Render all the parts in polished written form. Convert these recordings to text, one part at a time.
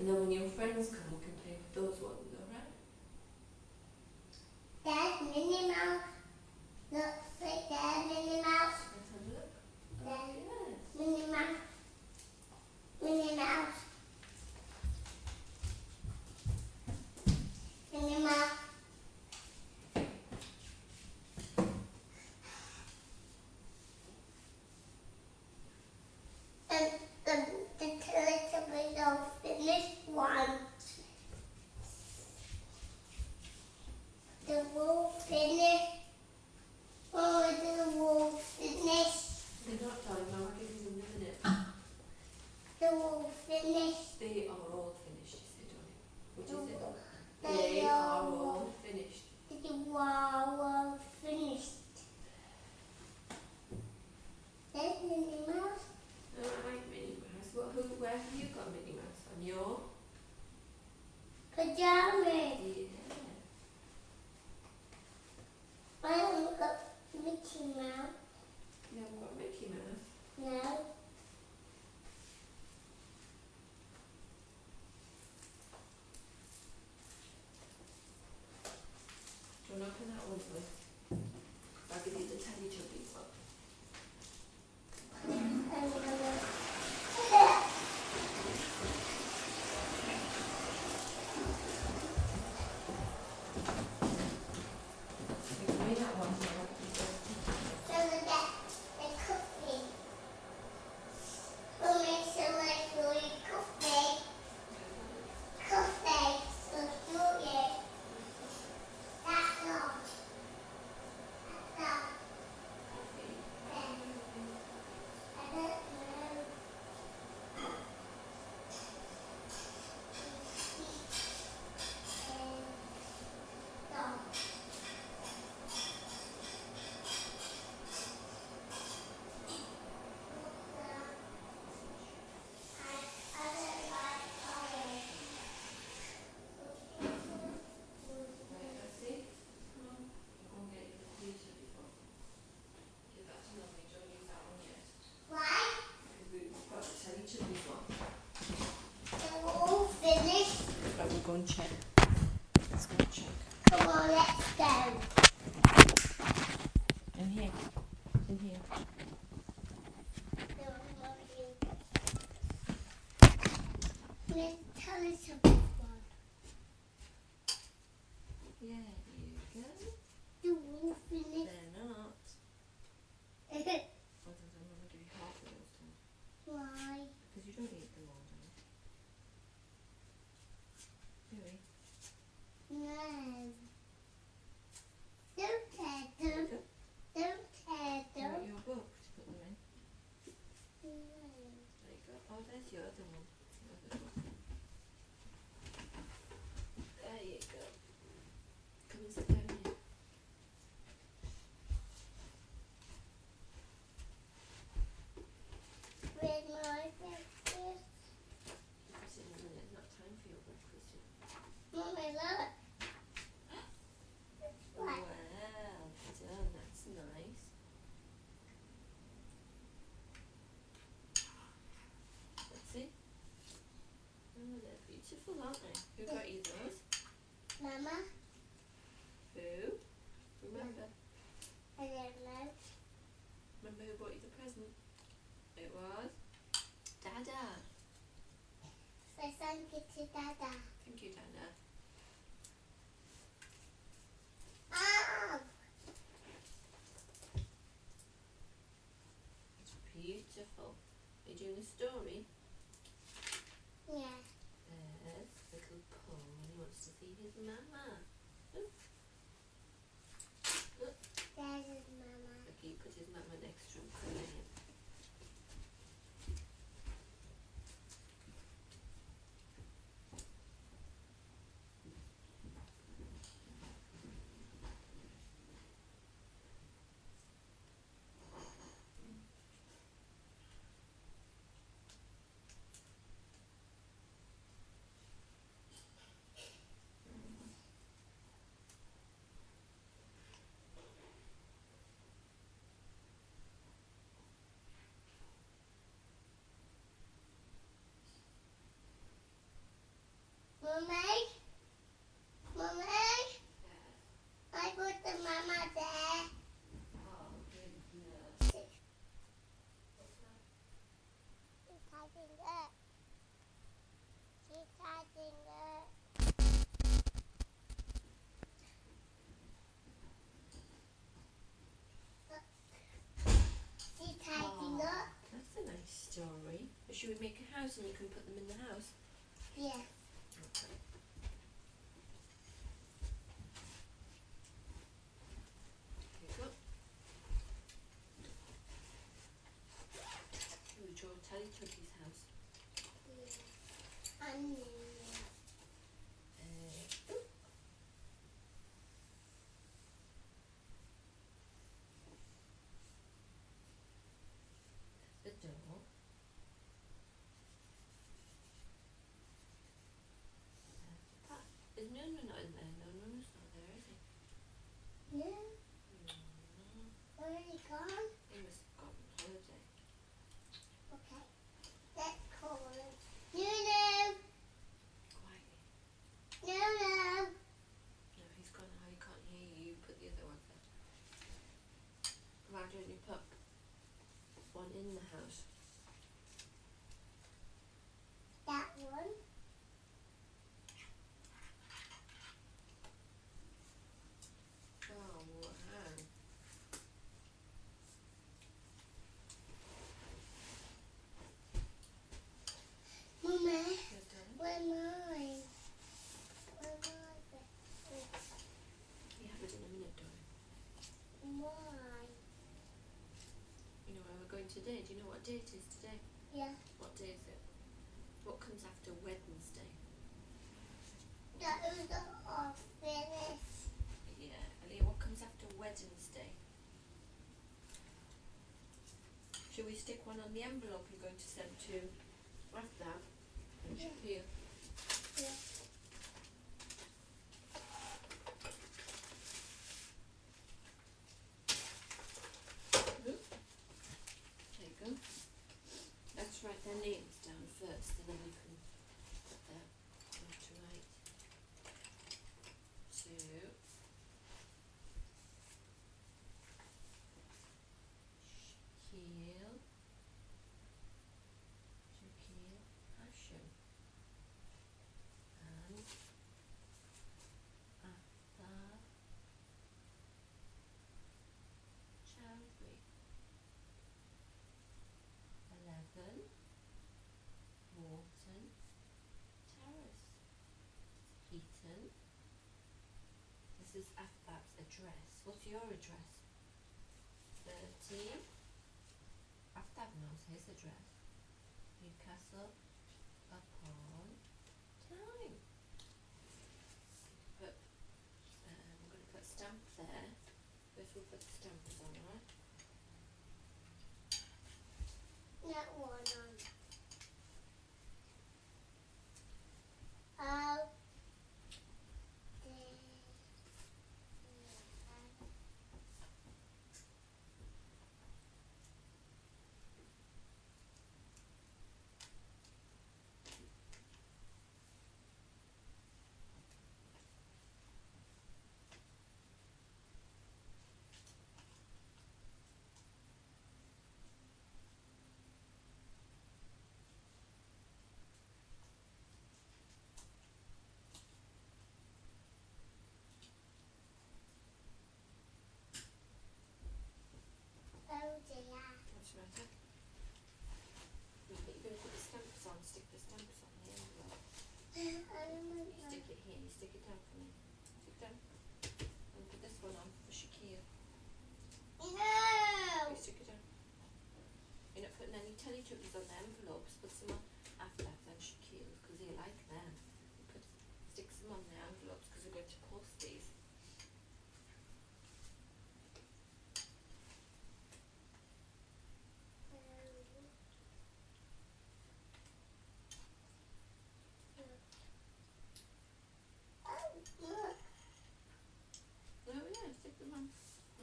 And then when your friends come, we can play with those ones, alright? There's Minnie Mouse. Look, right there, Minnie Mouse. Let's have a look. There. Oh, yes. Minnie Mouse. Minnie Mouse. Minnie Mouse. And the Teletubbies are finished one. The wolf finished. Oh, the wolf finished. They're not done, Mama gives them a minute. The wolf finished. They are all finished, you said, Johnny. What is it? They They are are all finished. The wolf finished. There's Minnie Mouse. Alright, Minnie Mouse. Where have you got Minnie Mouse on? Your? Pajamas. Yeah. I haven't got Mickey Mouse. You haven't got Mickey Mouse? No. Do you want to open that one first? I'll give you the Teletubbies one. Give me that one. So I'll give you the So we get the cookie. We'll make some like really cookie. Cookie. So do it. That's all. That's all. I don't know. Right, let's see. Come on. I'll get you the Teletubbies one. Yeah, that's lovely. Don't use that one yet. Why? Because we've got the Teletubbies one. They're all finished. Right, we'll go and check. Let's go and check. Come on, let's go. In here. In here. Let's tell us about one. Yeah, here you go. The wolf finished. They're not. Other than I'm going to give you half of those two. Why? Because you don't eat them all, do you? Do we? No. Don't tear them. Go. Don't tear You them. want your book to put them in? No. There you go. Oh, there's your other one. Your other book. There you go. Come and sit down here. With my breakfast. Sit in a minute. It's not time for your breakfast yet. Mommy, look. Wow, What? done. That's nice. Let's see. Oh, they're beautiful, aren't they? Who got you those? Mama, Who? Remember? I don't know. Remember who bought you the present? It was Dada. So thank you to Dada. Thank you, Dada. Oh! It's beautiful. Are you doing a story? Yeah. There's little Paul. He wants to see his mama. Look, There's his mama. look, he put his mama next to him. Cuddling him. house and you can put them in the house? Yeah. Okay. Here you go. We draw Teletubby's house. Yeah. And Ooh. The door. Is Nunu not in there? No, Nunu's not there, is he? no, No. where are you gone? He must have gone on holiday. Okay. Let's call him. Nunu! Quietly. Nunu! No, he's gone now. He can't hear you. You put the other one there. Why don't you put one in the house? That one. Oh, wow. Mummy, Yes, darling? where mine? Where mine? You have it in a minute, darling. Mine. You know where we're going today? Do you know what day it is today? Yeah. What day is it? What comes after Wednesday? That was all finished. Yeah, Aaliyah, what comes after Wednesday? Should we stick one on the envelope you're going to send to Aftab and Yeah. Shakir? Yeah. There you go. Let's write their names down first, and then we can put their left to right. To Shakil, Hashim, and Aftab Chowdhury. 11 Morton Terrace, Heaton. This is Aftab's address. What's your address? 13. Aftab knows his address. Newcastle upon Tyne. Put, we're going to put a stamp there. First we'll put the stamps on, right? That one on. Oh. Oh dear. What's the matter? You're going to put the stamps on, stick the stamps on the envelope. You stick it here, you stick it down for me. Stick down. And put this one on for Shakir. No! You stick it down. You're not putting any Teletubbies on the envelopes, put some on Aftab and Shakir because they like them. Stick some on the envelopes because we're going to post these. Oh yeah, stick them on.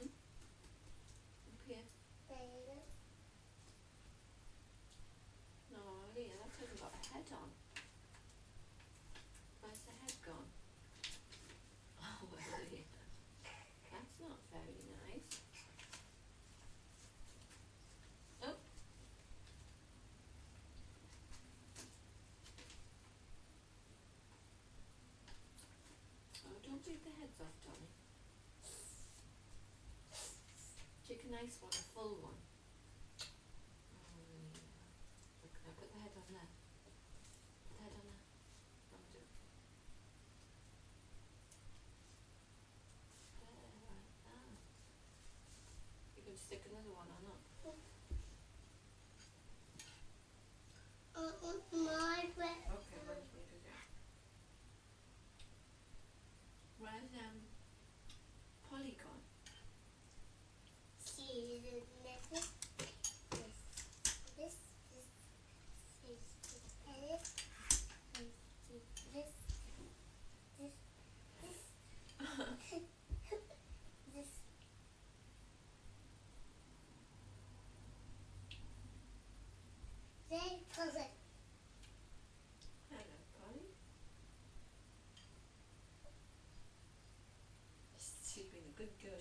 Up here. No, Leah, that hasn't got a head on. Where's the head gone? Oh, well, Leah. That's not very nice. Oh. Oh, don't take the heads off, darling. Take a nice one, a full one. Oh, Leah. Look, now put the head on there.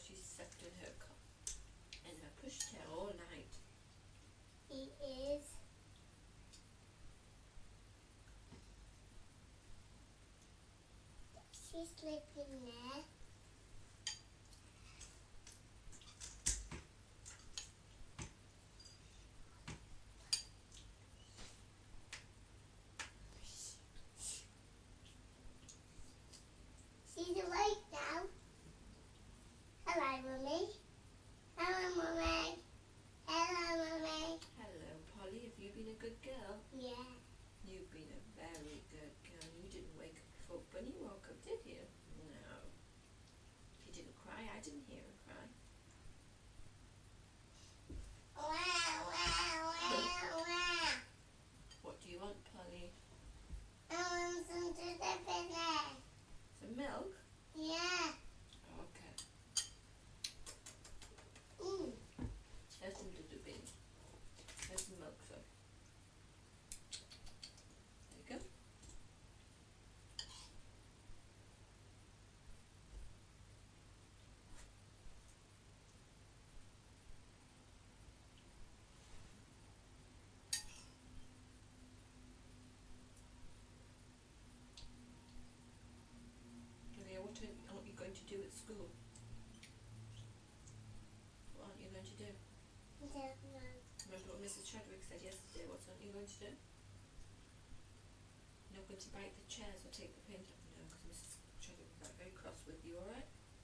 She's sat in her pushchair all night. He is. She's sleeping there. She's awake now. Hello, Mummy. Hello, Mummy. Hello, Mummy. Hello, Polly. Have you been a good girl? Yeah. You've been a very good girl. You didn't wake up before Bunny woke up, did you? No. She didn't cry. I didn't hear her cry. Wow, wow, wow, wow. What do you want, Polly? I want some to the business. Some milk? Yeah. Okay. Mm. There's some dudu bin. There's some milk, so. There you go. Okay, what aren't you going to do at school? What aren't you going to do? I don't know. Remember what Mrs. Chadwick said yesterday? What aren't you going to do? You're not going to bite the chairs or take the paint off? No, because Mrs. Chadwick got very cross with you, alright?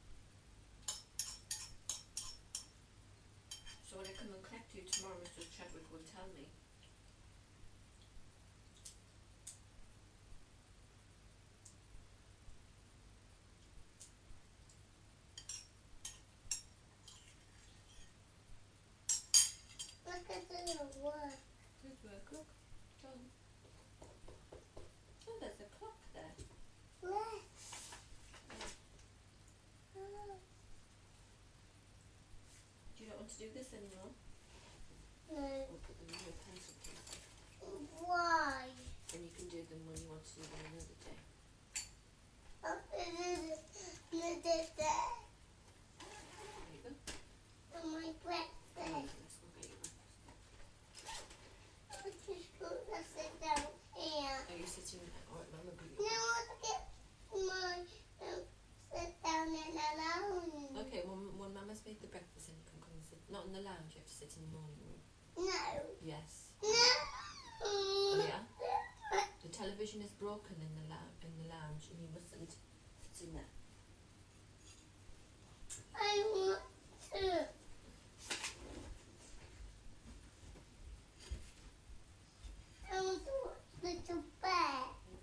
So when I come and collect you tomorrow, Mrs. Chadwick will tell me. Look at the work. Good work, look. Done. Oh, there's a clock there. Look. Oh. Do you not want to do this anymore? No. Or put them in your pencil case? Why? And you can do them when you want to do them another day. There you go. On my breakfast. Let's go get your breakfast. Let's just go and sit down here. Are you sitting there? Alright, Mama, be No, let's get my sit down in the lounge. Okay, when Mama's made the breakfast, then you can come and sit. Not in the lounge, you have to sit in the morning room. No. Yes. No. Oh yeah? The television is broken in the lounge and you mustn't sit in there. I want to. I want to watch Little Bear.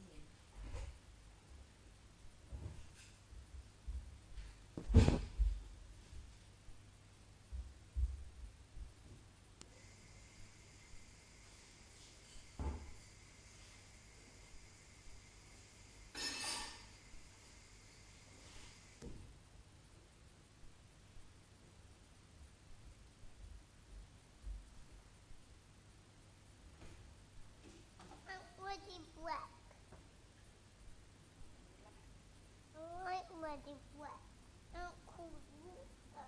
Ready black. I like ready black. Not cool water.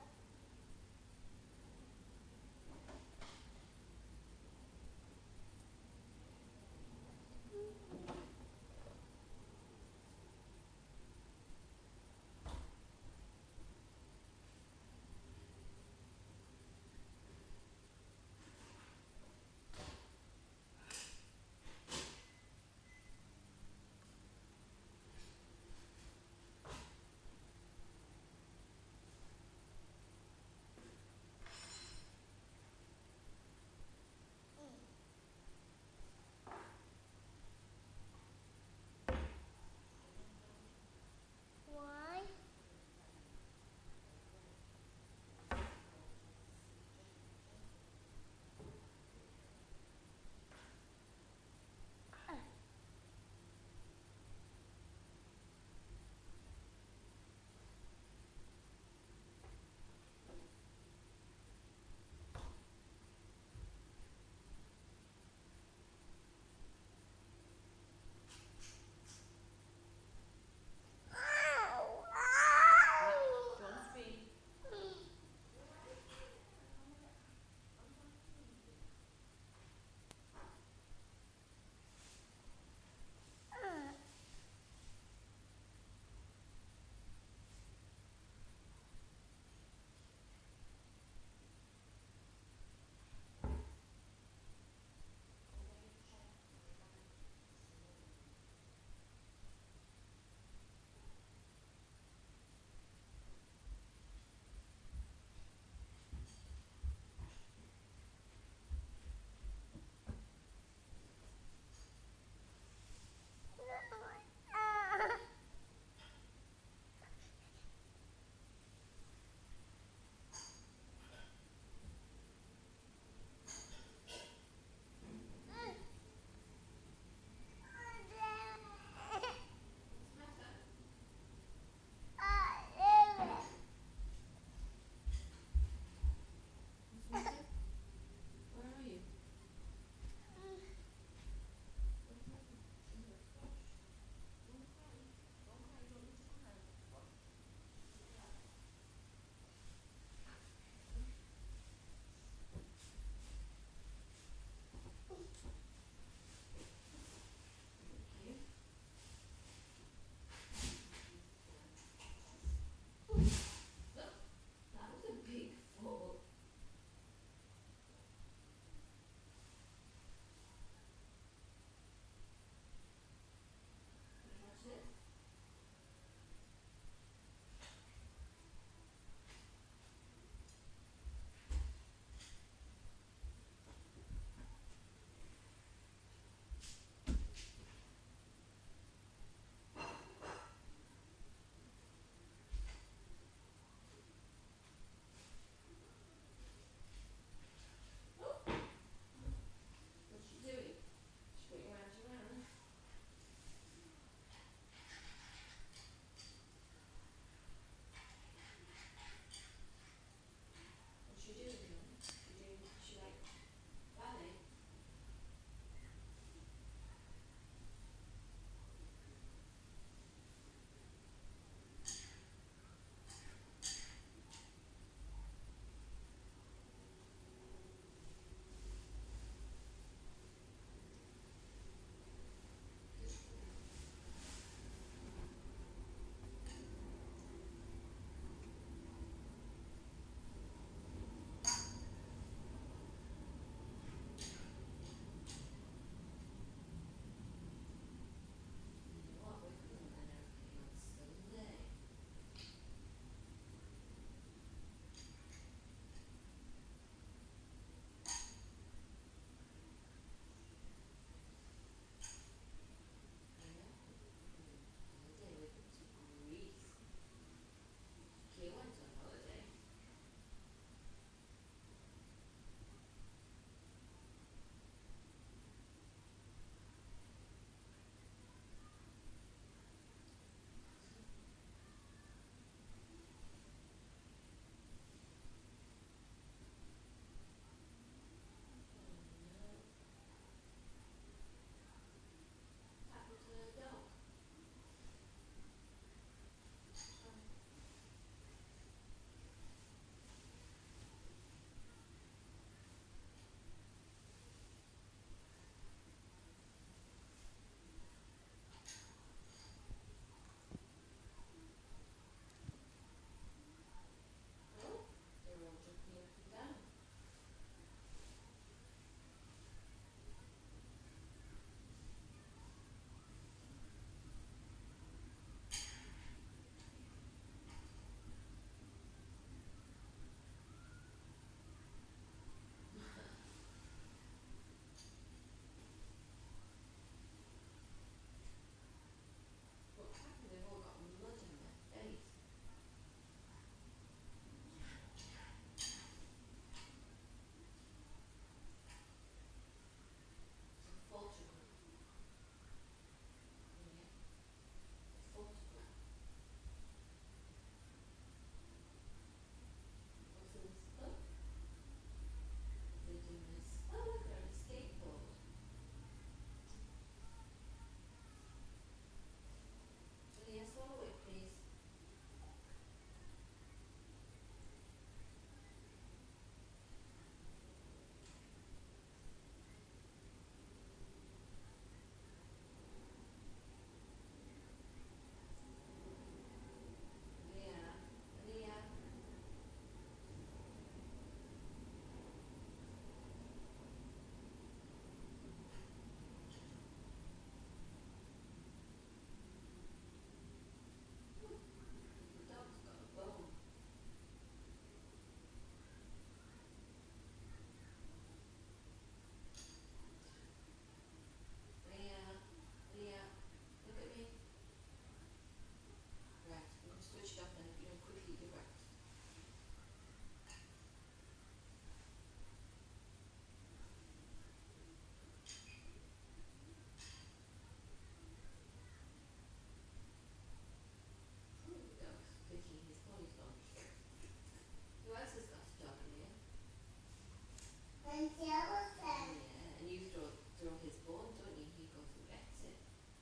and gelatin. Yeah, and you throw his bone, don't you? He goes and gets it.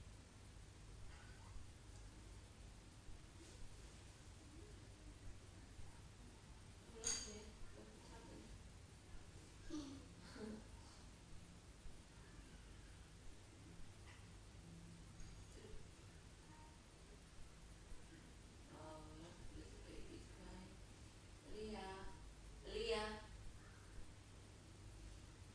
Oh, look here. Look what's happened. Oh, look, little baby's crying. Leah. Leah.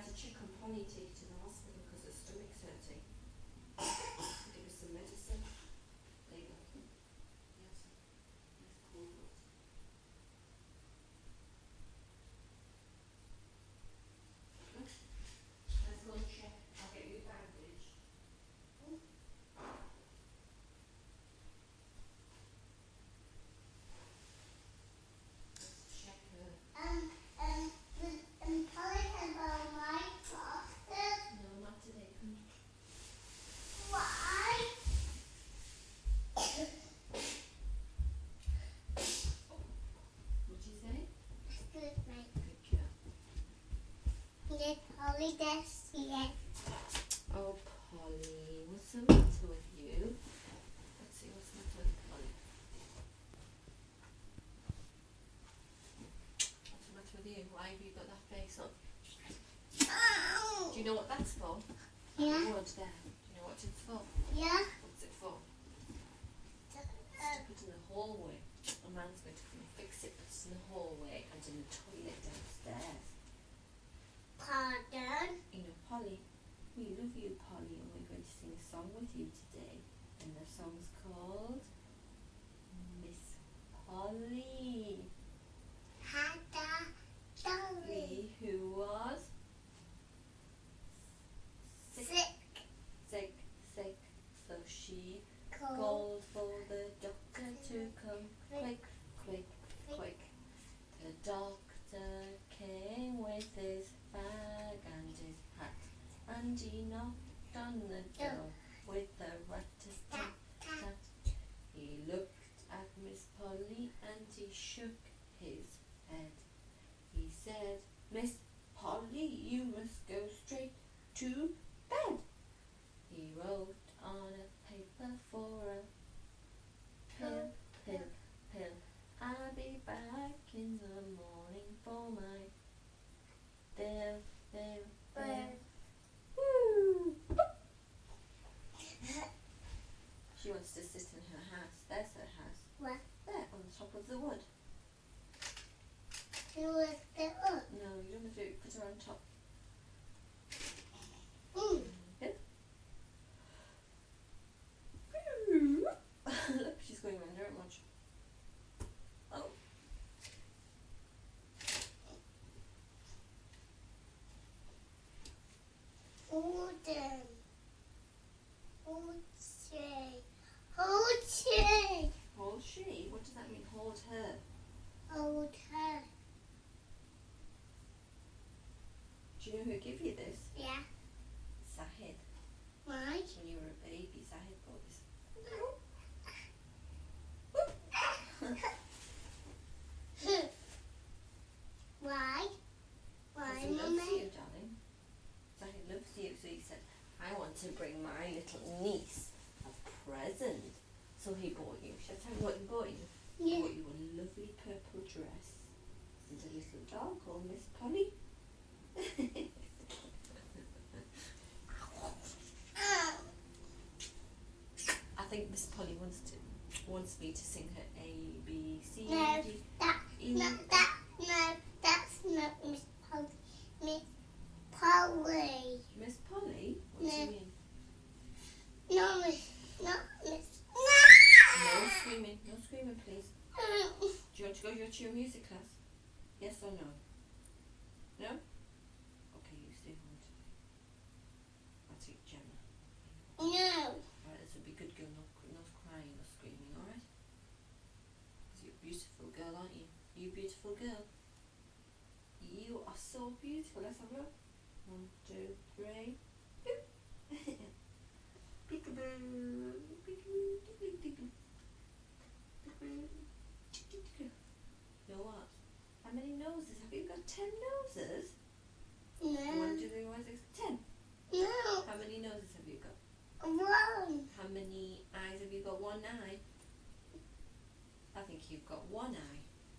had to check on Polly, take her to the hospital because her stomach's hurting. Give her some medicine. There you go. Yes. Nice cool one. Good. Let's go and check. I'll get you a bandage. Let's check her. Polly can borrow my glasses. No, not today. Come. Why? What'd you say? Excuse me. Good girl. Yes, Polly does yes. Oh, Polly, what's the matter with you? Let's see what's the matter with Polly. What's the matter with you? Why have you got that face on? Do you know what that's for? Yeah. The wood there. Do you know what it's for? Yeah. What's it for? It's to put in the hallway. A man's going to come and fix it, but it's in the hallway and in the toilet downstairs. Pardon? You know, Polly, we love you, Polly, and we're going to sing a song with you today. And the song's called Miss Polly. Hada Dolly. Who was Sick. sick. So she Cold. called for the doctor to come quick. The doctor came with his bag and his hat, and he knocked on the door with a rat-a-tat-tat. He looked at Miss Polly and he shook his head. He said, "Miss Polly, you must go straight to bed." He wrote on a paper for a pill. I'll be back in the morning for my bill. Woo! She wants to sit in her house. There's her house. What? There, on the top of the wood. You lift it up. No, you don't have to put her on top. Mm. Look, she's going around her much. Oh. Hold him. Hold she. Hold she. Hold she? What does that mean, hold her? Hold her. Do you know who gave you this? Yeah. Zahid. Why? When you were a baby, Zahid bought this. Why? Why, He loves Mummy? you, darling. Zahid loves you, so he said, I want to bring my little niece a present. So he bought you. Shall I tell you what he bought you? He Yeah. bought you a lovely purple dress and a little doll called Miss Polly. I think Miss Polly wants me to sing her A, B, C, No, D, no, that's not Miss Polly. Miss Polly. Miss Polly? What do you No. mean? No, not Miss. No screaming, please. Do you want to go to your music class? Yes or no? No? Okay, you stay home today. I'll take Gemma. No. Alright, this will be good girl, no crying or screaming, alright? Because you're a beautiful girl, aren't you? You a beautiful girl? You are so beautiful. Let's have a look. 1, 2, 3. Peekaboo. Peekaboo. Peekaboo. Peekaboo. You know what? How many noses? Have you got 10 noses? 1, No. 2, 3, 4, 5, 6, 10. No. How many noses have you got? One. How many eyes have you got? 1 eye? I think you've got 1 eye.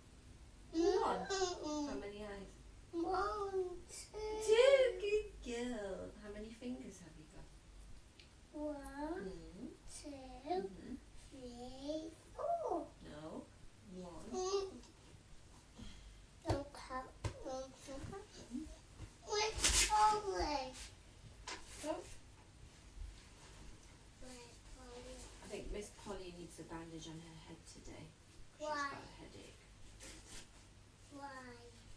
How many eyes? 1, 2. 2. Good girl. How many fingers have you got? 1, Mm. 2, Mm-hmm. 3, 4. No. 1. Don't count. Don't count. Wait. massage on her head today. She's Why? got a headache. Why?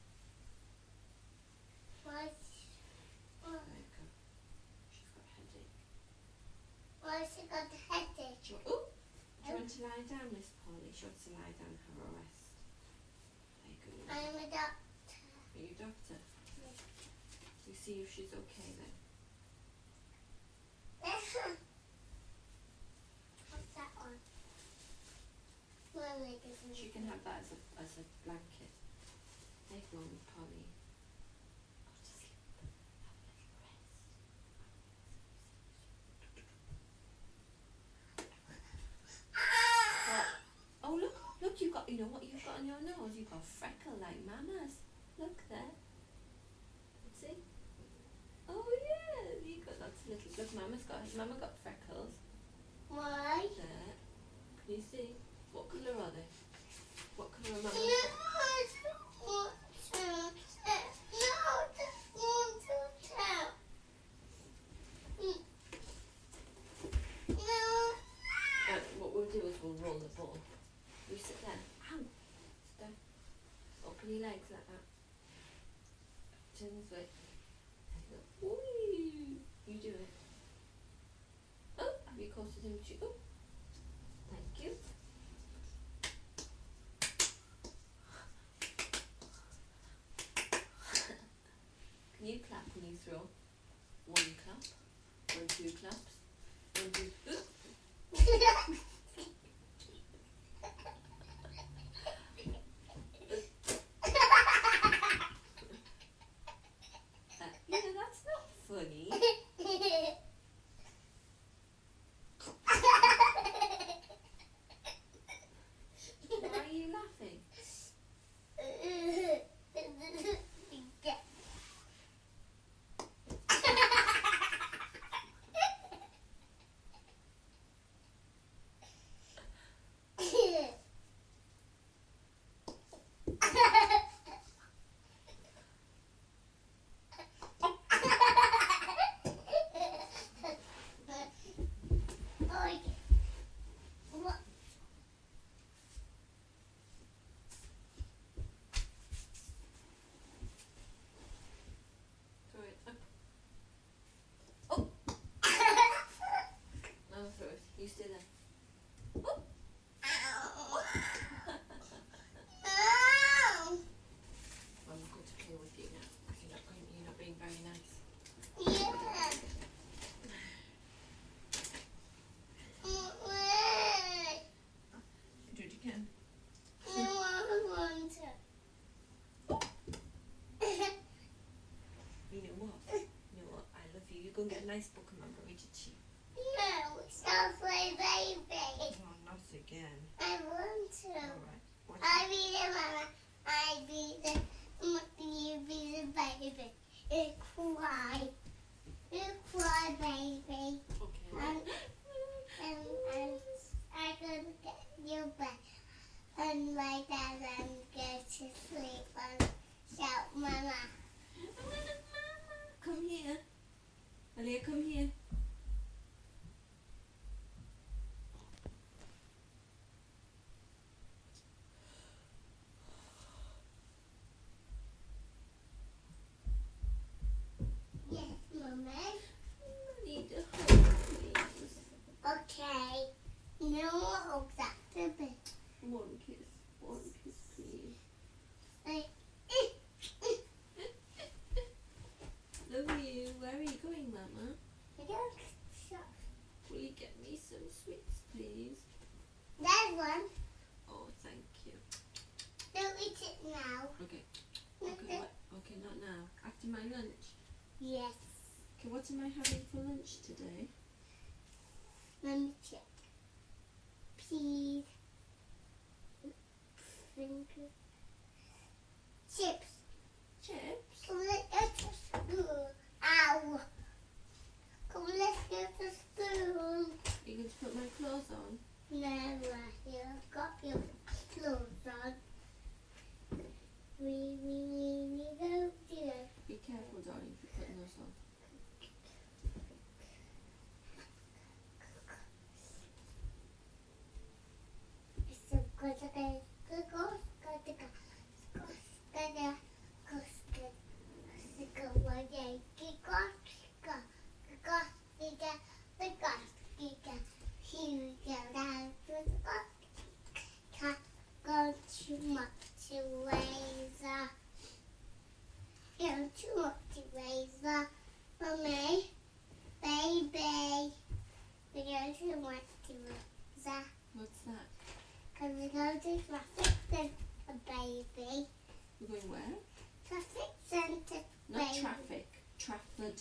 Why? There you go. She's got a headache. Why she got a headache? Do you want to lie down, Miss Polly? She wants to lie down and have a rest. There you go. I'm a doctor. Are you a doctor? You see if she's okay then. What's that one? My leg isn't. She can have that as a blanket. There you go, Miss Polly. Go to sleep. Have a little rest. What? Oh look, you've got, you know what you've got on your nose? You've got a freckle like Mama's. Look there. See? Oh yeah, you got lots of little, look, Mama got freckles. Why? There. Can you see? What colour are they? What colour are No, Mama's? I don't want to. No, I just want to tell. No. What we'll do is we'll roll the ball. You sit there. Ow! Sit down. Open your legs like that. Turn this way. There you go. Whee! You do it. Oh, have you closer to you? Oh. Thank you. Can you clap when you throw? One clap. 1, 2 claps. 1, 2. Yeah, that's not funny. Why are you laughing? Throw it up. Oh! Now throw it. You stay there. Oh! I'm not going to play with you now. You're not being very nice. Do it again. You know what? I love you. You go and get a nice book and Mama read it to you. No, stop my baby. Oh, not again. I want to. Alright. Watch I be the mama. I be the you be the baby. You cry. You cry, baby. Okay. And I could get you back and lie down and go to sleep and shout, Mama. Come here. Alia, come here. Yes, Mama. I need a hug, please. Okay. No more hugs after bed. One kiss, please. Love you. Where are you going, Mama? Will you get me some sweets, please? There's one. Oh, thank you. Don't eat it now. Okay. Okay, what? Okay, not now. After my lunch. Yes. Okay, what am I having for lunch today? Let me check. Peas. Chips. Chips. Come, let's go to school. Ow. Come, let's go to school. You going to put my clothes on? No, you've got your clothes on. We go to. Be careful, darling, if you're putting those on. Mummy, baby. We're going to watch that. What's that? Because we're going to traffic centre, baby. We're going where? Traffic centre, Not baby. traffic. Trafford.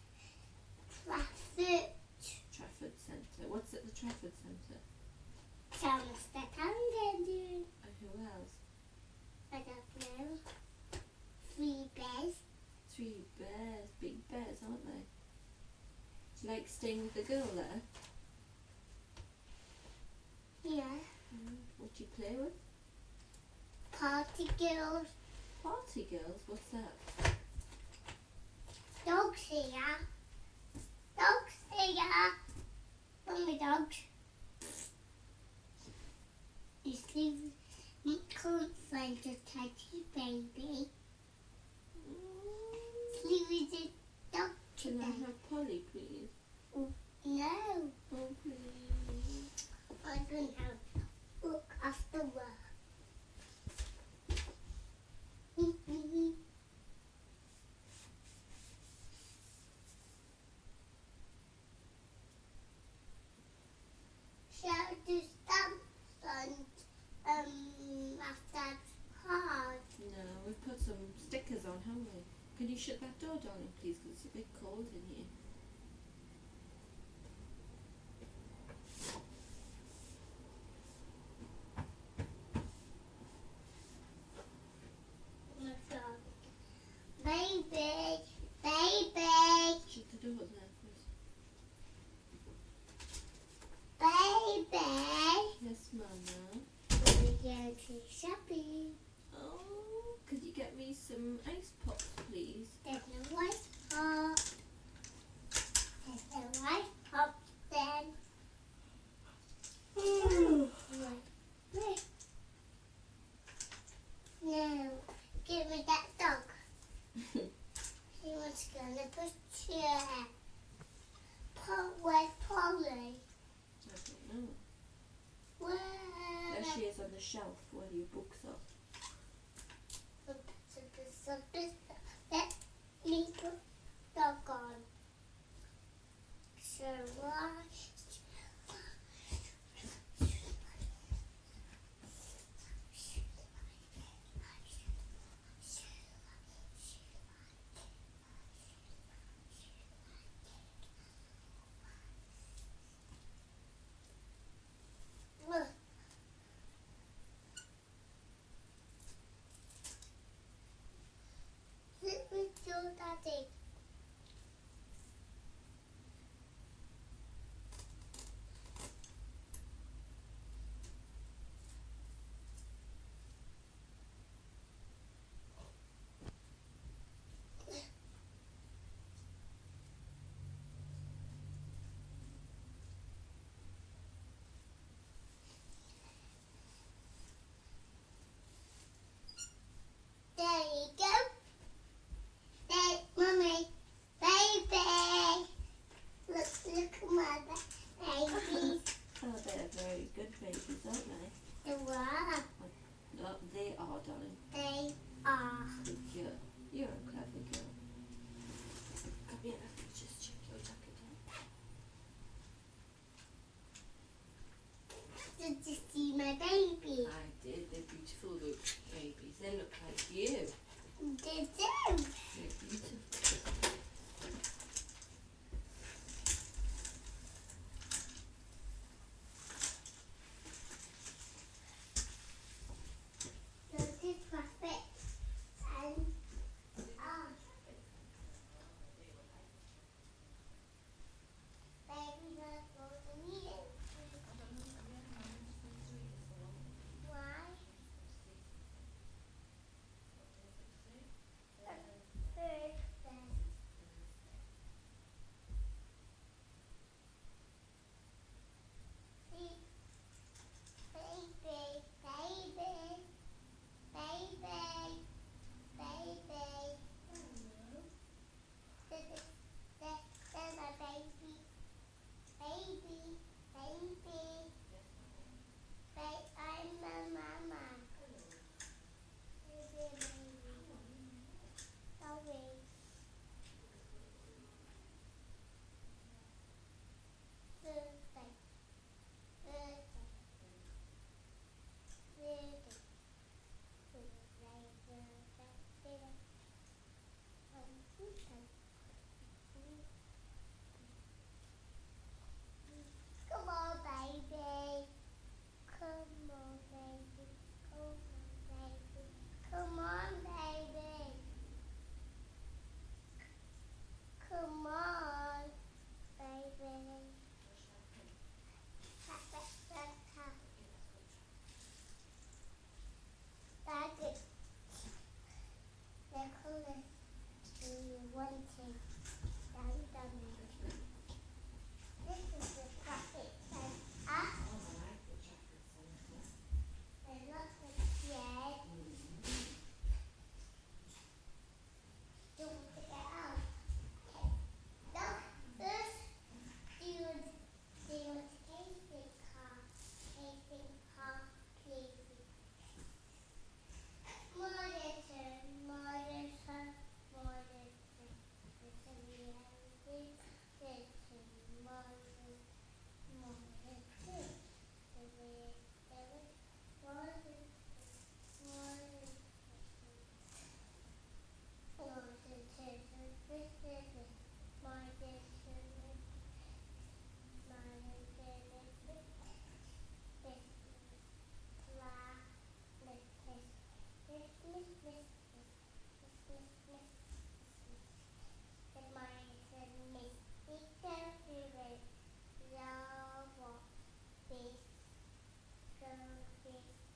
Trafford Centre. What's at the Trafford Centre? Thomas the Tank Engine. And who else? I don't know. 3 bears. 3 bears. Big bears, aren't they? Do you like staying with the girl there? Yeah. What do you play with? Party girls. Party girls? What's that? Dogs here. Dogs here. Mummy dogs. You see, you can't find a teddy baby. Sleep with a dog Can I today. have Polly, please? No, Oh, please. I don't have to look after work. Shall do stamps on after card. No, we've put some stickers on, haven't we? Can you shut that door, darling, please? Because it's a bit cold in here. Baby, baby, Shut the door there, please. baby. Yes, Mama. We're going to shopping. Oh, could you get me some ice pops, please? There's no white pop. There's no white pop then. No, give me that dog. He was gonna put chair. Where's Polly? I don't know. Where? There she is on the shelf where your books are. Let me put dog on. So why? Sit with your daddy.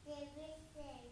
Everything.